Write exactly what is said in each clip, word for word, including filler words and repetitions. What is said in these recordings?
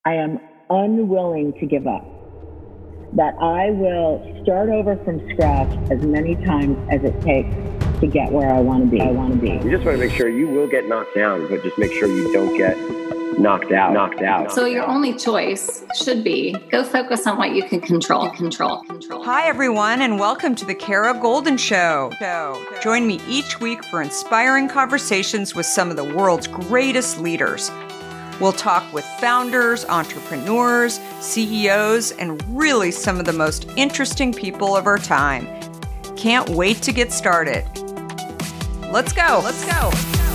I am unwilling to give up. That I will start over from scratch as many times as it takes to get where I want to be. I want to be. You just want to make sure you will get knocked down, but just make sure you don't get knocked out. Knocked out. So your only choice should be go focus on what you can control. Control. Control. Hi, everyone, and welcome to the Kara Goldin Show. Join me each week for inspiring conversations with some of the world's greatest leaders. We'll talk with founders, entrepreneurs, C E Os, and really some of the most interesting people of our time. Can't wait to get started. Let's go. Let's go.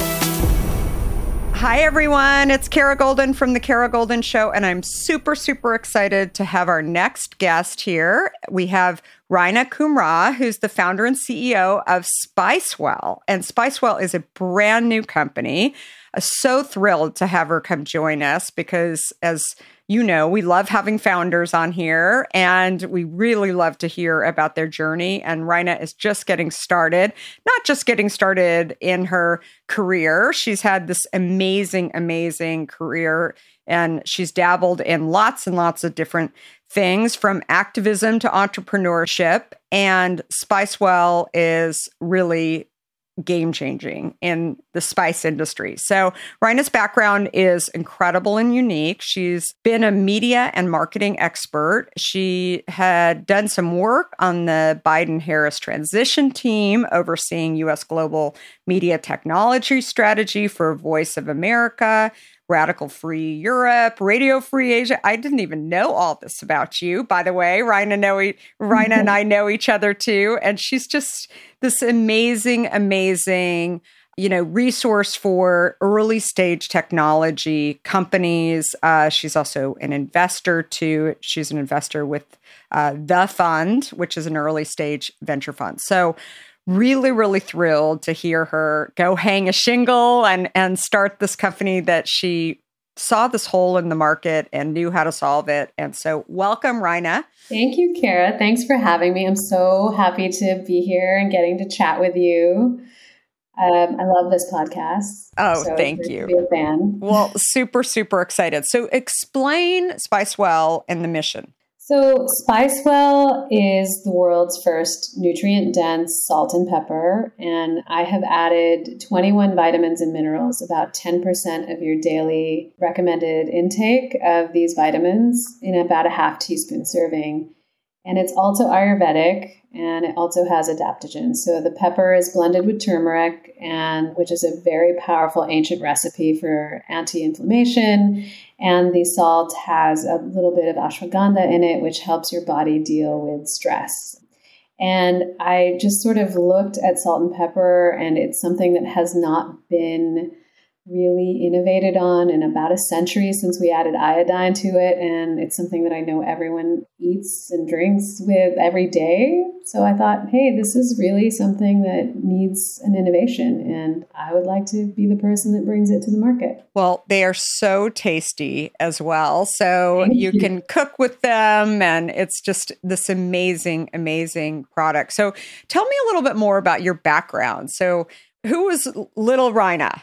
Hi, everyone. It's Kara Goldin from The Kara Goldin Show, and I'm super, super excited to have our next guest here. We have Raina Kumra, who's the founder and C E O of Spicewell. And Spicewell is a brand new company. I'm so thrilled to have her come join us because, as you know, we love having founders on here, and we really love to hear about their journey. And Raina is just getting started, not just getting started in her career. She's had this amazing, amazing career, and she's dabbled in lots and lots of different things, from activism to entrepreneurship. And Spicewell is really game-changing in the spice industry. So Raina's background is incredible and unique. She's been a media and marketing expert. She had done some work on the Biden-Harris transition team, overseeing U S global media technology strategy for Voice of America, Radical Free Europe, Radio Free Asia. I didn't even know all this about you, by the way. Raina, know e- Raina and I know each other too. And she's just this amazing, amazing, you know, resource for early stage technology companies. Uh, she's also an investor too. She's an investor with uh, The Fund, which is an early stage venture fund. So really, really thrilled to hear her go hang a shingle and, and start this company that she saw this hole in the market and knew how to solve it. And so welcome, Raina. Thank you, Kara. Thanks for having me. I'm so happy to be here and getting to chat with you. Um, I love this podcast. Oh, so thank it's you. To be a fan. Well, super, super excited. So explain Spicewell and the mission. So Spicewell is the world's first nutrient-dense salt and pepper, and I have added twenty-one vitamins and minerals, about ten percent of your daily recommended intake of these vitamins in about a half teaspoon serving. And it's also Ayurvedic, and it also has adaptogens. So the pepper is blended with turmeric, and which is a very powerful ancient recipe for anti-inflammation. And the salt has a little bit of ashwagandha in it, which helps your body deal with stress. And I just sort of looked at salt and pepper, and it's something that has not been really innovated on in about a century since we added iodine to it. And it's something that I know everyone eats and drinks with every day. So I thought, hey, this is really something that needs an innovation. And I would like to be the person that brings it to the market. Well, they are so tasty as well. So you can cook with them, and it's just this amazing, amazing product. So tell me a little bit more about your background. So who was little Raina?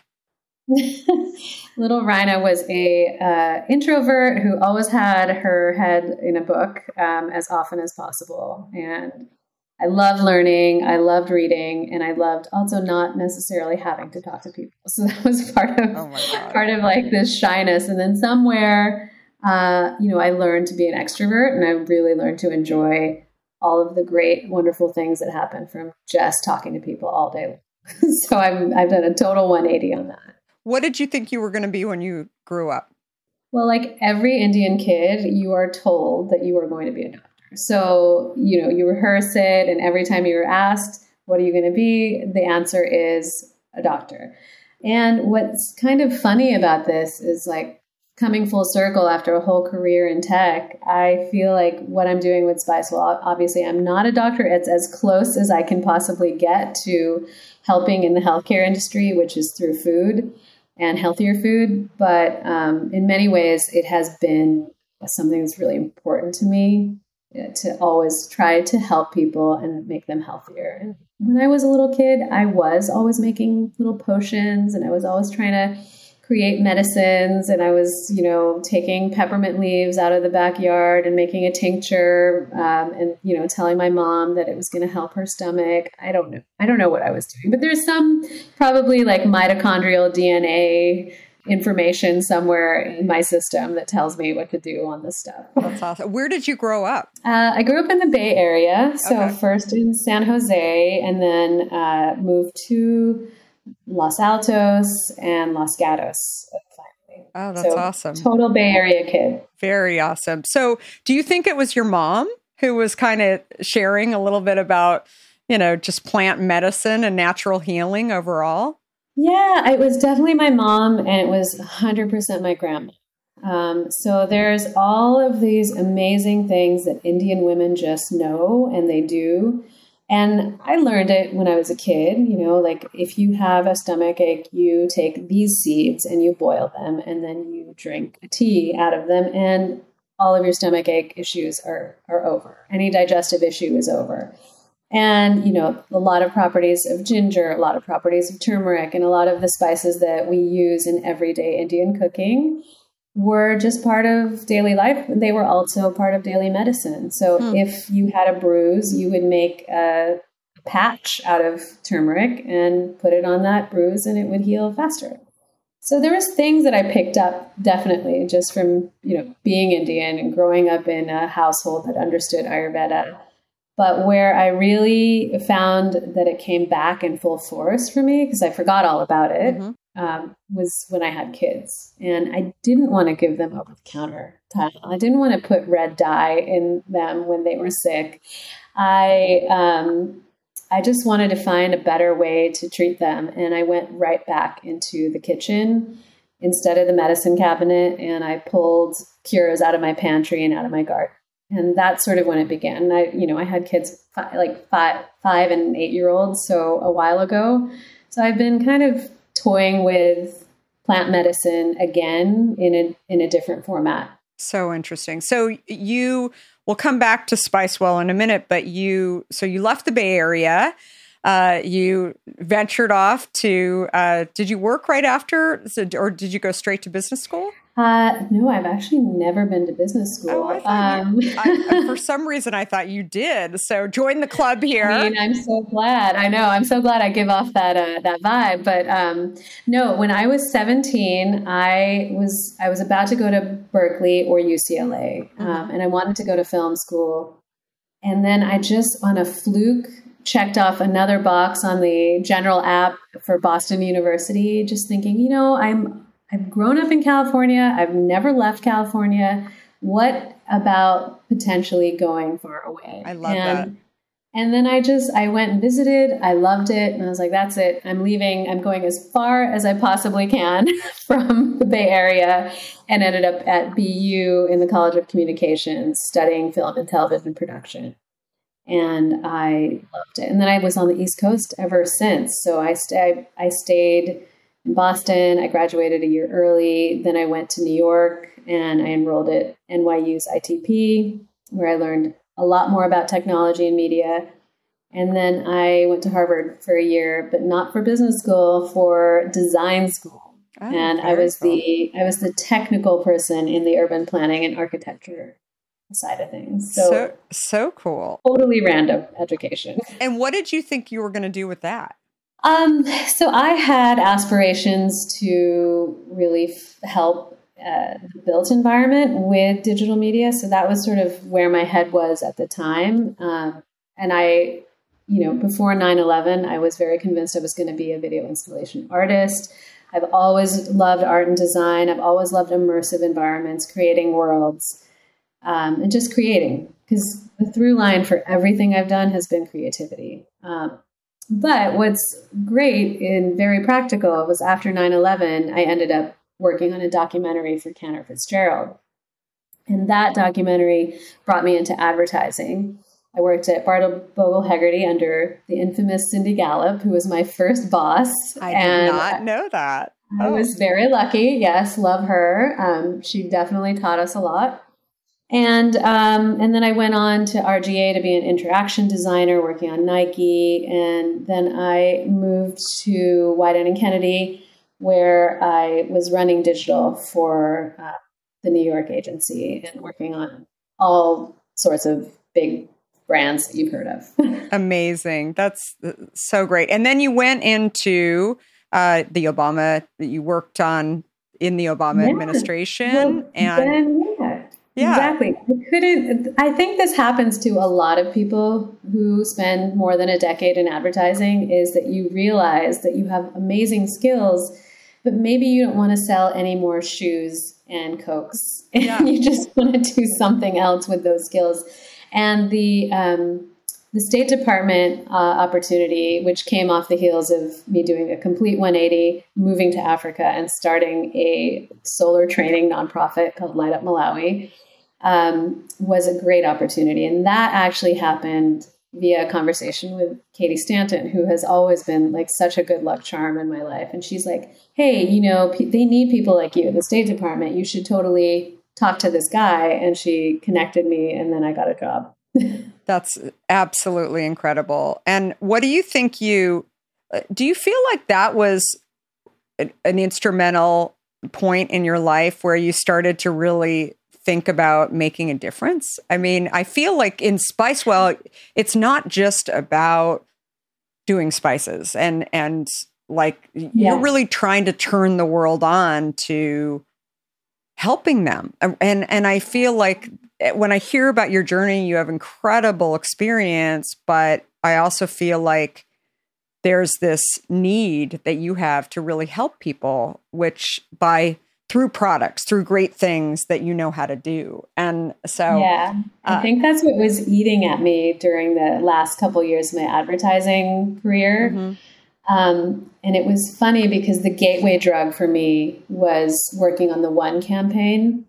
Little Raina was a uh, introvert who always had her head in a book um, as often as possible. And I loved learning, I loved reading, and I loved also not necessarily having to talk to people. So that was part of oh my God. part of like this shyness. And then somewhere, uh, you know, I learned to be an extrovert, and I really learned to enjoy all of the great, wonderful things that happen from just talking to people all day. So I'm, I've done a total one eighty on that. What did you think you were going to be when you grew up? Well, like every Indian kid, you are told that you are going to be a doctor. So, you know, you rehearse it, and every time you were asked, what are you going to be? The answer is a doctor. And what's kind of funny about this is, like, coming full circle after a whole career in tech, I feel like what I'm doing with Spicewell, obviously I'm not a doctor. It's as close as I can possibly get to helping in the healthcare industry, which is through food and healthier food. But um, in many ways, it has been something that's really important to me, you know, to always try to help people and make them healthier. And when I was a little kid, I was always making little potions, and I was always trying to create medicines, and I was, you know, taking peppermint leaves out of the backyard and making a tincture, um, and, you know, telling my mom that it was going to help her stomach. I don't know. I don't know what I was doing, but there's some probably like mitochondrial D N A information somewhere in my system that tells me what to do on this stuff. That's awesome. Where did you grow up? Uh, I grew up in the Bay Area. So Okay. first in San Jose, and then uh, moved to Los Altos and Los Gatos. Finally. Oh, that's So, awesome. Total Bay Area kid. Very awesome. So do you think it was your mom who was kind of sharing a little bit about, you know, just plant medicine and natural healing overall? Yeah, it was definitely my mom, and it was one hundred percent my grandma. Um, so there's all of these amazing things that Indian women just know, and they do. And I learned it when I was a kid, you know, like if you have a stomach ache, you take these seeds and you boil them, and then you drink a tea out of them, and all of your stomach ache issues are, are over. Any digestive issue is over. And, you know, a lot of properties of ginger, a lot of properties of turmeric, and a lot of the spices that we use in everyday Indian cooking were just part of daily life. They were also part of daily medicine. So Hmm. if you had a bruise, you would make a patch out of turmeric and put it on that bruise, and it would heal faster. So there was things that I picked up definitely just from, you know, being Indian and growing up in a household that understood Ayurveda. But where I really found that it came back in full force for me, because I forgot all about it, Mhm. um, was when I had kids. And I didn't want to give them over-the-counter Tylenol. I didn't want to put red dye in them when they were sick. I um, I just wanted to find a better way to treat them. And I went right back into the kitchen instead of the medicine cabinet, and I pulled cures out of my pantry and out of my garden. And that's sort of when it began. I, you know, I had kids fi- like five, five and eight year olds. So a while ago. So I've been kind of toying with plant medicine again in a, in a different format. So interesting. So you, we'll come back to Spicewell in a minute, but you, so you left the Bay Area, uh, you ventured off to, uh, did you work right after, so, or did you go straight to business school? Uh, no, I've actually never been to business school. Oh, I thought um, you, I, for some reason, I thought you did. So join the club here. I mean, I'm so glad. I know. I'm so glad I give off that uh, that vibe. But um, no, when I was seventeen, I was I was about to go to Berkeley or U C L A, um, Mhm. and I wanted to go to film school. And then I just, on a fluke, checked off another box on the general app for Boston University, just thinking, you know, I'm I've grown up in California. I've never left California. What about potentially going far away? I love and, that. And then I just, I went and visited. I loved it. And I was like, that's it. I'm leaving. I'm going as far as I possibly can from the Bay Area, and ended up at B U in the College of Communications studying film and television production. And I loved it. And then I was on the East Coast ever since. So I, st- I stayed in Boston. I graduated a year early. Then I went to New York, and I enrolled at N Y U's I T P, where I learned a lot more about technology and media. And then I went to Harvard for a year, but not for business school, for design school. Oh, and I very was cool. the I was the technical person in the urban planning and architecture side of things. So, So, so cool. totally random education. And what did you think you were going to do with that? Um, so I had aspirations to really f- help uh, the built environment with digital media. So that was sort of where my head was at the time. Um, and I, you know, before nine eleven, I was very convinced I was going to be a video installation artist. I've always loved art and design. I've always loved immersive environments, creating worlds, um, and just creating. Because the through line for everything I've done has been creativity. Um, But what's great and very practical was after nine eleven, I ended up working on a documentary for Cantor Fitzgerald. And that documentary brought me into advertising. I worked at Bartle Bogle Hegarty under the infamous Cindy Gallup, who was my first boss. I did and not know that. I Oh. was very lucky. Yes, love her. Um, she definitely taught us a lot. And um, and then I went on to R G A to be an interaction designer working on Nike. And then I moved to Wieden and Kennedy, where I was running digital for uh, the New York agency and working on all sorts of big brands that you've heard of. Amazing. That's so great. And then you went into uh, the Obama, you worked on in the Obama yeah. administration. Well, and then, yeah, yeah, exactly. I couldn't, I think this happens to a lot of people who spend more than a decade in advertising, is that you realize that you have amazing skills, but maybe you don't want to sell any more shoes and Cokes. And yeah. you just want to do something else with those skills. And the um, the State Department uh, opportunity, which came off the heels of me doing a complete one eighty, moving to Africa and starting a solar training nonprofit called Light Up Malawi, um, was a great opportunity. And that actually happened via a conversation with Katie Stanton, who has always been like such a good luck charm in my life. And she's like, hey, you know, pe- they need people like you in the State Department. You should totally talk to this guy. And she connected me, and then I got a job. That's absolutely incredible. And what do you think you, do you feel like that was an, an instrumental point in your life where you started to really think about making a difference? I mean, I feel like in Spicewell, it's not just about doing spices and, and like yeah. you're really trying to turn the world on to helping them. And, and I feel like when I hear about your journey, you have incredible experience, but I also feel like there's this need that you have to really help people, which by through products, through great things that you know how to do. And so, yeah, I uh, think that's what was eating at me during the last couple of years of my advertising career. Mm-hmm. Um, and it was funny because the gateway drug for me was working on the One campaign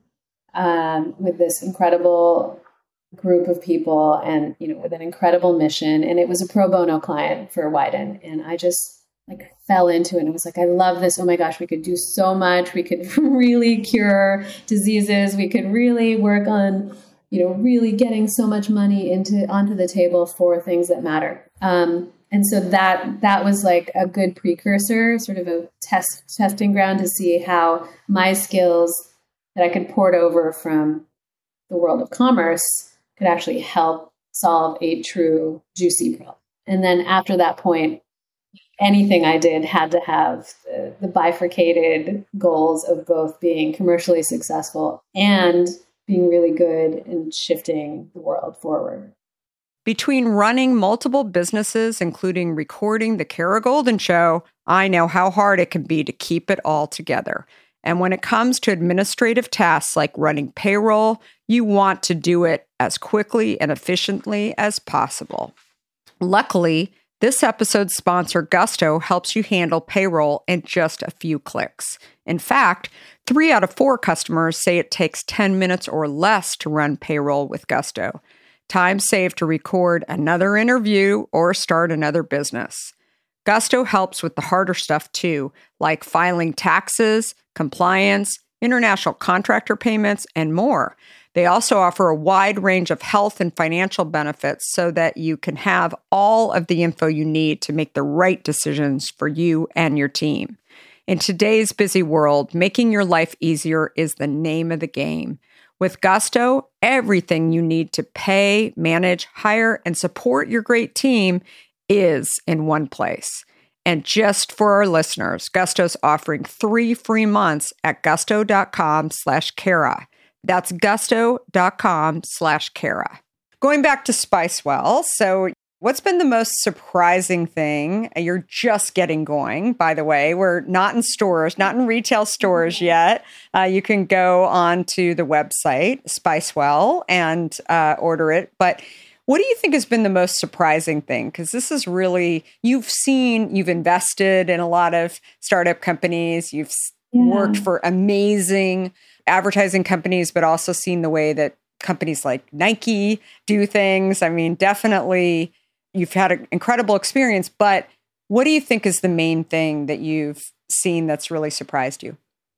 um, with this incredible group of people and, you know, with an incredible mission. And it was a pro bono client for Wyden. And I just like fell into it and was like, I love this. Oh my gosh, we could do so much. We could really cure diseases. We could really work on, you know, really getting so much money into onto the table for things that matter. Um, and so that that was like a good precursor, sort of a test testing ground to see how my skills that I could port over from the world of commerce could actually help solve a true juicy problem. And then after that point, anything I did had to have the, the bifurcated goals of both being commercially successful and being really good in shifting the world forward. Between running multiple businesses, including recording the Kara Goldin Show, I know how hard it can be to keep it all together. And when it comes to administrative tasks like running payroll, you want to do it as quickly and efficiently as possible. Luckily, this episode's sponsor, Gusto, helps you handle payroll in just a few clicks. In fact, three out of four customers say it takes ten minutes or less to run payroll with Gusto. Time saved to record another interview or start another business. Gusto helps with the harder stuff too, like filing taxes, compliance, international contractor payments, and more. They also offer a wide range of health and financial benefits so that you can have all of the info you need to make the right decisions for you and your team. In today's busy world, making your life easier is the name of the game. With Gusto, everything you need to pay, manage, hire, and support your great team is in one place. And just for our listeners, Gusto's offering three free months at gusto.com slash Kara. That's gusto.com slash Kara. Going back to Spicewell, so what's been the most surprising thing? You're just getting going, by the way. We're not in stores, not in retail stores yet. Uh, you can go on to the website, Spicewell, and uh, order it. But what do you think has been the most surprising thing? Because this is really, you've seen, you've invested in a lot of startup companies. You've yeah. worked for amazing advertising companies, but also seen the way that companies like Nike do things. I mean, definitely you've had an incredible experience, but what do you think is the main thing that you've seen that's really surprised you?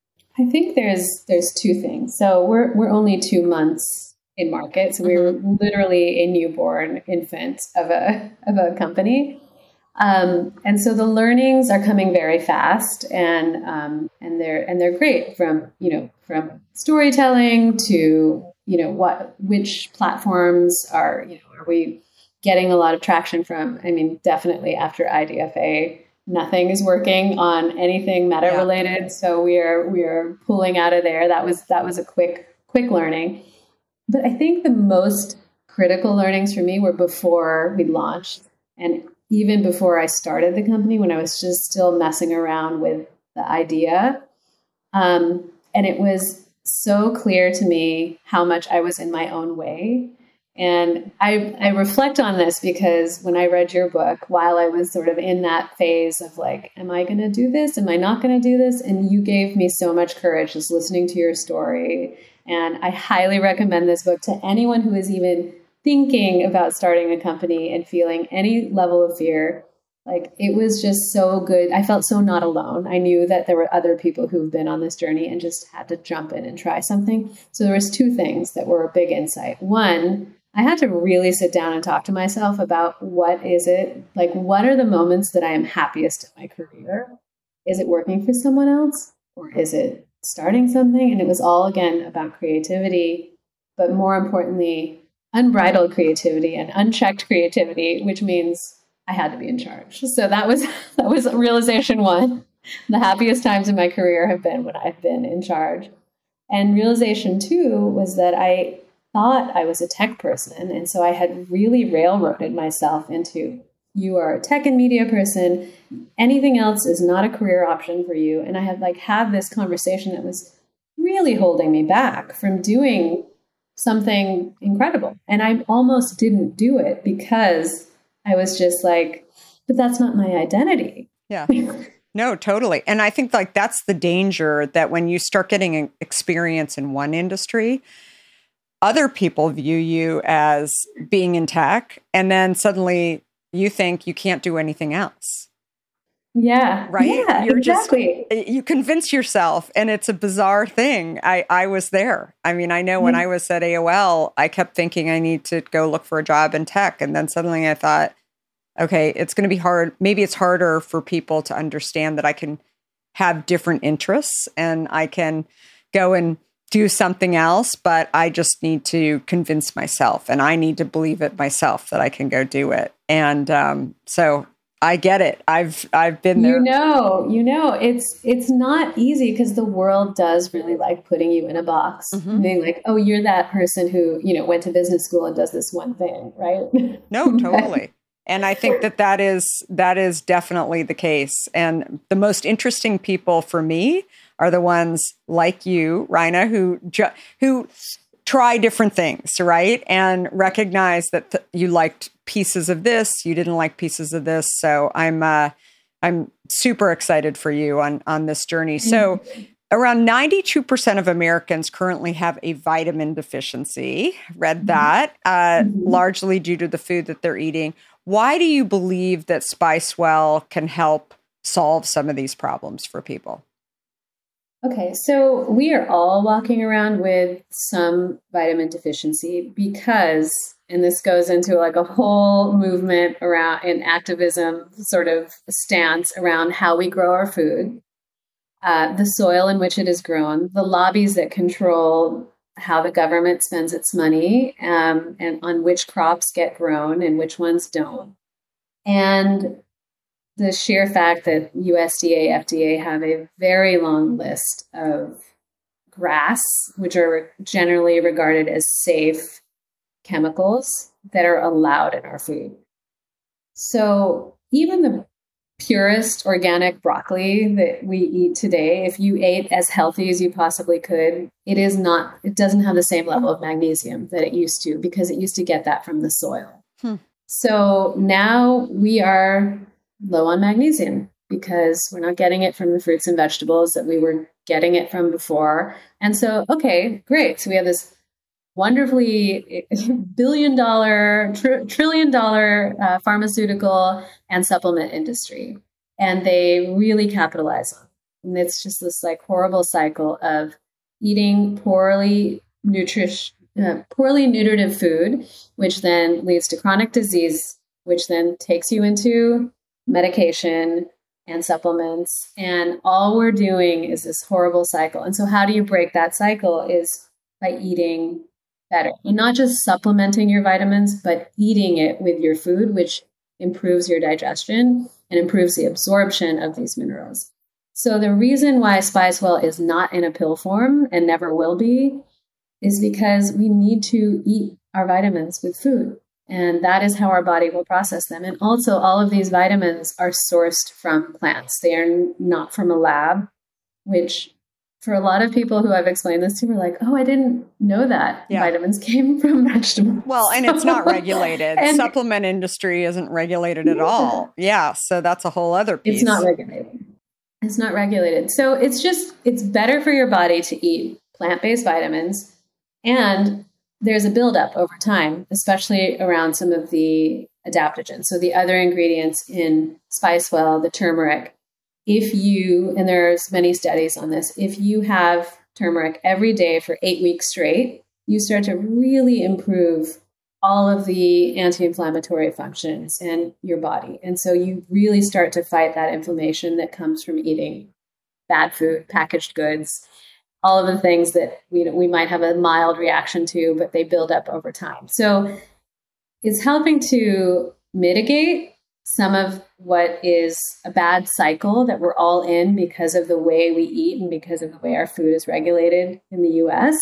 I think there's there's two things. So we're we're only two months in market. So we were literally a newborn infant of a of a company. Um, and so the learnings are coming very fast, and um, and they're and they're great, from you know from storytelling to you know what which platforms are you know are we getting a lot of traction from. I mean, definitely after I D F A, nothing is working on anything meta related, yeah. so we are we are pulling out of there. That was that was a quick quick learning, but I think the most critical learnings for me were before we launched, and even before I started the company, when I was just still messing around with the idea. Um, and it was so clear to me how much I was in my own way. And I, I reflect on this because when I read your book, while I was sort of in that phase of like, am I going to do this? Am I not going to do this? And you gave me so much courage just listening to your story. And I highly recommend this book to anyone who is even thinking about starting a company and feeling any level of fear. Like, it was just so good. I felt so not alone. I knew that there were other people who've been on this journey and just had to jump in and try something. So there was two things that were a big insight. One, I had to really sit down and talk to myself about what is it, like, what are the moments that I am happiest in my career? Is it working for someone else, or is it starting something? And it was all, again, about creativity, but more importantly, unbridled creativity and unchecked creativity, which means I had to be in charge. So that was that was realization one. The happiest times in my career have been when I've been in charge. And realization two was that I thought I was a tech person. And so I had really railroaded myself into, you are a tech and media person. Anything else is not a career option for you. And I had like had this conversation that was really holding me back from doing something incredible. And I almost didn't do it because I was just like, but that's not my identity. Yeah. No, totally. And I think like that's the danger, that when you start getting an experience in one industry, other people view you as being in tech, and then suddenly you think you can't do anything else. Yeah. Right. Yeah, You're exactly. Just, you convince yourself, and it's a bizarre thing. I, I was there. I mean, I know when I was at A O L, I kept thinking I need to go look for a job in tech. And then suddenly I thought, okay, it's going to be hard. Maybe it's harder for people to understand that I can have different interests and I can go and do something else, but I just need to convince myself, and I need to believe it myself that I can go do it. And um, so I get it. I've I've been there. You know, you know, it's it's not easy because the world does really like putting you in a box. Mm-hmm. Being like, oh, you're that person who, you know, went to business school and does this one thing, right? No, totally. And I think that that is that is definitely the case. And the most interesting people for me are the ones like you, Raina, who ju- who try different things, right? And recognize that th- you liked pieces of this, you didn't like pieces of this. So I'm uh, I'm super excited for you on on this journey. So around ninety-two percent of Americans currently have a vitamin deficiency. Read that, uh, mm-hmm. largely due to the food that they're eating. Why do you believe that Spicewell can help solve some of these problems for people? Okay, so we are all walking around with some vitamin deficiency because, and this goes into like a whole movement around an activism sort of stance around how we grow our food, uh, the soil in which it is grown, the lobbies that control how the government spends its money, um, and on which crops get grown and which ones don't. And the sheer fact that U S D A, F D A have a very long list of GRAS, which are generally regarded as safe chemicals that are allowed in our food. So even the purest organic broccoli that we eat today, if you ate as healthy as you possibly could, it is not, it doesn't have the same level of magnesium that it used to, because it used to get that from the soil. Hmm. So now we are low on magnesium because we're not getting it from the fruits and vegetables that we were getting it from before. And so, okay, great. So we have this wonderfully billion dollar, tr- trillion dollar uh, pharmaceutical and supplement industry. And they really capitalize on it. And it's just this like horrible cycle of eating poorly nutrition, uh, poorly nutritive food, which then leads to chronic disease, which then takes you into medication, and supplements. And all we're doing is this horrible cycle. And so how do you break that cycle is by eating better. And not just supplementing your vitamins, but eating it with your food, which improves your digestion and improves the absorption of these minerals. So the reason why SpiceWell is not in a pill form and never will be is because we need to eat our vitamins with food. And that is how our body will process them. And also, all of these vitamins are sourced from plants. They are not from a lab, which for a lot of people who I've explained this to are like, oh, I didn't know that yeah. vitamins came from vegetables. Well, and it's not regulated. and, Supplement industry isn't regulated at yeah. all. Yeah. So that's a whole other piece. It's not regulated. It's not regulated. So it's just, it's better for your body to eat plant-based vitamins. And there's a buildup over time, especially around some of the adaptogens. So the other ingredients in SpiceWell, the turmeric, if you, and there's many studies on this, if you have turmeric every day for eight weeks straight, you start to really improve all of the anti-inflammatory functions in your body. And so you really start to fight that inflammation that comes from eating bad food, packaged goods, all of the things that we, we might have a mild reaction to, but they build up over time. So it's helping to mitigate some of what is a bad cycle that we're all in because of the way we eat and because of the way our food is regulated in the U S.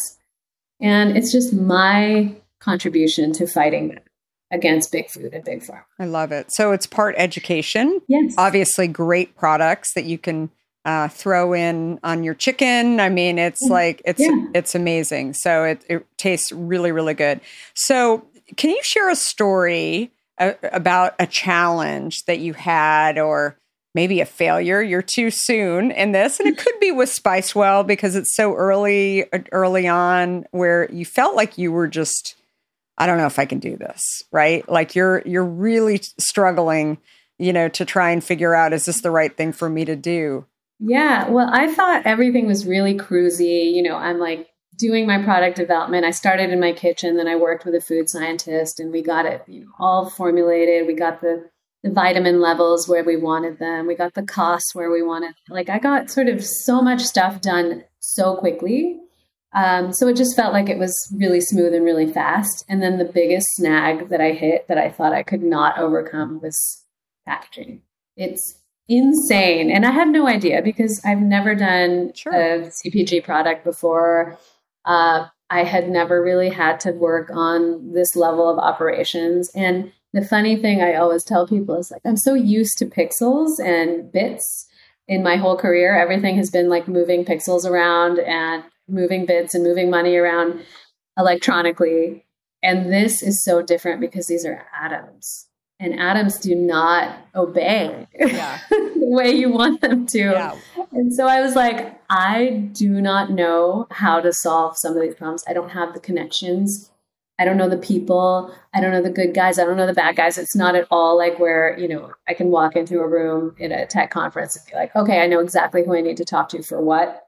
And it's just my contribution to fighting against big food and big pharma. I love it. So it's part education. Yes. Obviously great products that you can uh, throw in on your chicken. I mean, it's yeah. like, it's, yeah. it's amazing. So it, it tastes really, really good. So can you share a story a, about a challenge that you had, or maybe a failure? You're too soon in this, and it could be with SpiceWell because it's so early, early on, where you felt like you were just, I don't know if I can do this, right? Like you're, you're really struggling, you know, to try and figure out, is this the right thing for me to do? Yeah. Well, I thought everything was really cruisy. You know, I'm like doing my product development. I started in my kitchen, then I worked with a food scientist, and we got it, you know, all formulated. We got the the vitamin levels where we wanted them. We got the costs where we wanted. Like I got sort of so much stuff done so quickly. Um, so it just felt like it was really smooth and really fast. And then the biggest snag that I hit that I thought I could not overcome was packaging. It's insane. And I had no idea because I've never done sure. a C P G product before. Uh, I had never really had to work on this level of operations. And the funny thing I always tell people is like, I'm so used to pixels and bits in my whole career. Everything has been like moving pixels around and moving bits and moving money around electronically. And this is so different because these are atoms, and atoms do not obey yeah. the way you want them to. Yeah. And so I was like, I do not know how to solve some of these problems. I don't have the connections. I don't know the people. I don't know the good guys. I don't know the bad guys. It's not at all like where, you know, I can walk into a room in a tech conference and be like, okay, I know exactly who I need to talk to for what.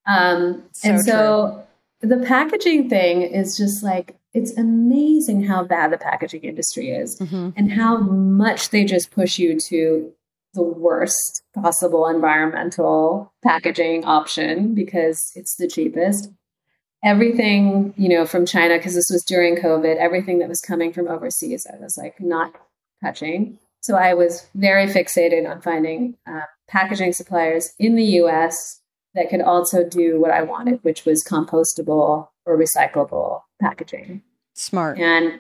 Um, so and so true. The packaging thing is just like, it's amazing how bad the packaging industry is mm-hmm. and how much they just push you to the worst possible environmental packaging option because it's the cheapest. Everything, you know, from China, because this was during COVID, everything that was coming from overseas, I was like not touching. So I was very fixated on finding uh, packaging suppliers in the U S that could also do what I wanted, which was compostable or recyclable packaging. Smart. And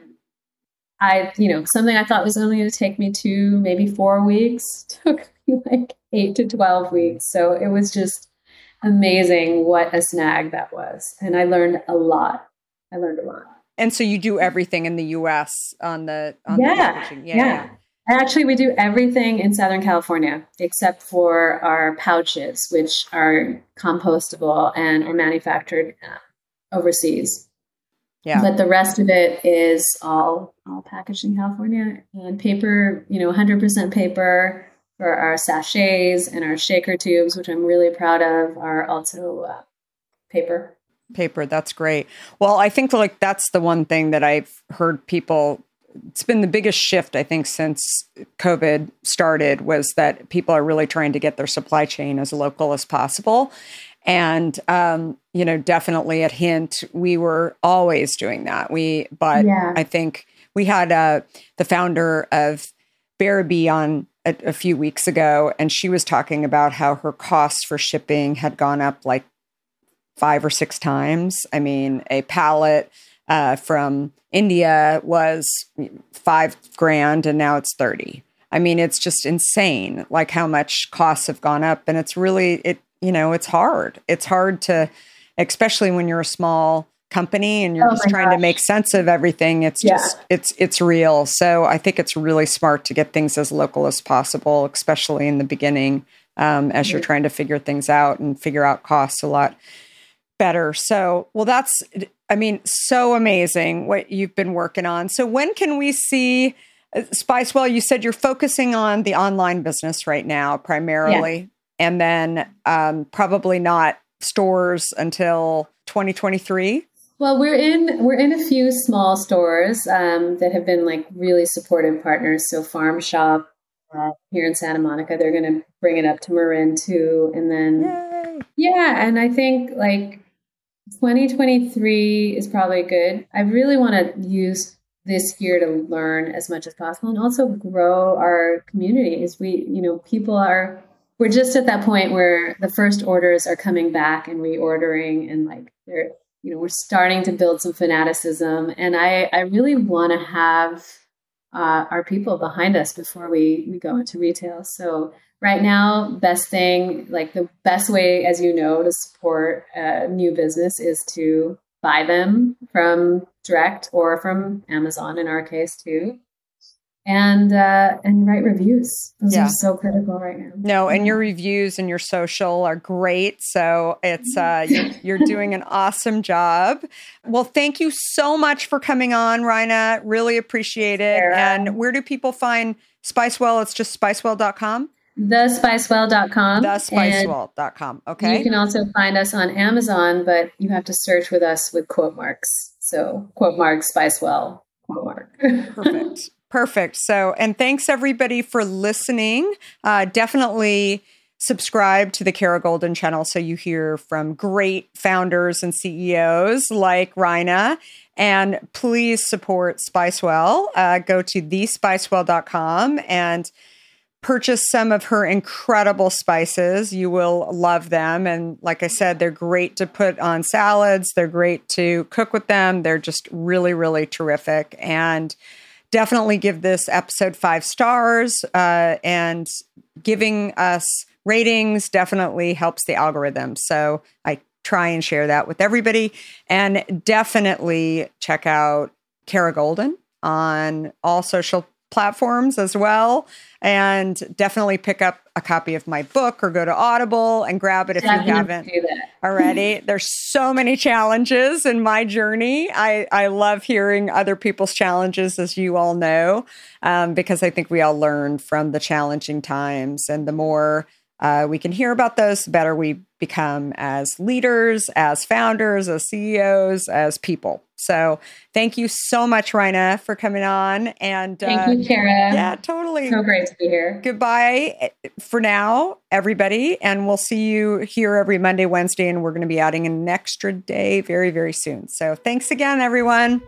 I, you know, something I thought was only going to take me two, maybe four weeks, took me like eight to twelve weeks. So it was just amazing what a snag that was. And I learned a lot. I learned a lot. And so you do everything in the U S on the, on yeah, the packaging. Yeah. Yeah. Actually, we do everything in Southern California except for our pouches, which are compostable and are manufactured uh, overseas. Yeah. But the rest of it is all, all packaged in California, and paper, you know, one hundred percent paper for our sachets, and our shaker tubes, which I'm really proud of, are also uh, paper. Paper. That's great. Well, I think like that's the one thing that I've heard people it's been the biggest shift, I think, since COVID started, was that people are really trying to get their supply chain as local as possible. And, um, you know, definitely at Hint, we were always doing that. We, but yeah. I think we had uh, the founder of Bearabee on a, a few weeks ago, and she was talking about how her costs for shipping had gone up like five or six times. I mean, a pallet uh, from India was five grand and now it's thirty. I mean, it's just insane, like how much costs have gone up. And it's really, it, you know, it's hard. It's hard to, especially when you're a small company and you're oh just trying gosh. to make sense of everything. It's yeah. just, it's, it's real. So I think it's really smart to get things as local as possible, especially in the beginning, um, as you're trying to figure things out and figure out costs a lot better. So, well, that's, I mean, so amazing what you've been working on. So when can we see uh, Spicewell? You said you're focusing on the online business right now, primarily, yeah. and then um, probably not stores until twenty twenty-three. Well, we're in we're in a few small stores um, that have been like really supportive partners. So Farm Shop uh, here in Santa Monica, they're going to bring it up to Marin too, and then Yay. yeah, and I think like twenty twenty-three is probably good. I really want to use this year to learn as much as possible and also grow our communities. We, you know, people are we're just at that point where the first orders are coming back and reordering, and like they're. You know, we're starting to build some fanaticism, and I, I really want to have uh, our people behind us before we, we go into retail. So right now, best thing, like the best way, as you know, to support a new business is to buy them from direct or from Amazon in our case too. And uh, and write reviews. Those yeah. are so critical right now. No, and your reviews and your social are great. So it's uh, you're, you're doing an awesome job. Well, thank you so much for coming on, Raina. Really appreciate it. Sarah. And where do people find Spicewell? It's just spicewell dot com? the spicewell dot com. the spicewell dot com. Okay. You can also find us on Amazon, but you have to search with us with quote marks. So quote mark Spicewell, quote mark. Perfect. Perfect. So, and thanks everybody for listening. Uh, definitely subscribe to the Kara Goldin channel so you hear from great founders and C E Os like Raina. And please support Spicewell. Uh, go to the spicewell dot com and purchase some of her incredible spices. You will love them. And like I said, they're great to put on salads. They're great to cook with them. They're just really, really terrific. And definitely give this episode five stars, uh, and giving us ratings definitely helps the algorithm. So I try and share that with everybody. And definitely check out Kara Goldin on all social platforms as well. And definitely pick up a copy of my book or go to Audible and grab it if definitely you haven't already. There's so many challenges in my journey. I, I love hearing other people's challenges, as you all know, um, because I think we all learn from the challenging times. And the more uh, we can hear about those, the better we become as leaders, as founders, as C E Os, as people. So thank you so much, Raina, for coming on. And thank uh, you, Kara. Yeah, totally. So great to be here. Goodbye for now, everybody. And we'll see you here every Monday, Wednesday, and we're going to be adding an extra day very, very soon. So thanks again, everyone.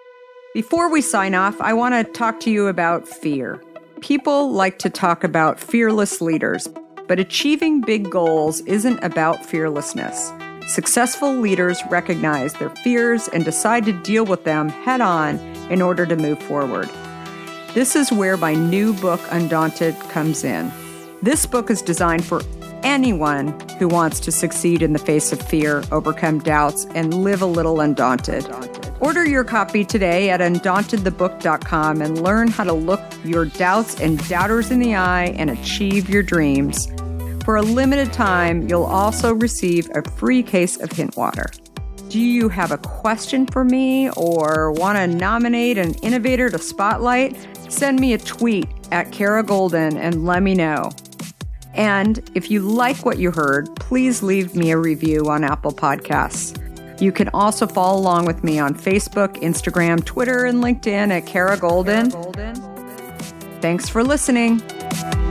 Before we sign off, I want to talk to you about fear. People like to talk about fearless leaders, but achieving big goals isn't about fearlessness. Successful leaders recognize their fears and decide to deal with them head on in order to move forward. This is where my new book, Undaunted, comes in. This book is designed for anyone who wants to succeed in the face of fear, overcome doubts, and live a little undaunted. Order your copy today at undaunted the book dot com and learn how to look your doubts and doubters in the eye and achieve your dreams. For a limited time, you'll also receive a free case of Hint water. Do you have a question for me or want to nominate an innovator to spotlight? Send me a tweet at Kara Goldin and let me know. And if you like what you heard, please leave me a review on Apple Podcasts. You can also follow along with me on Facebook, Instagram, Twitter, and LinkedIn at Kara Golden. Thanks for listening.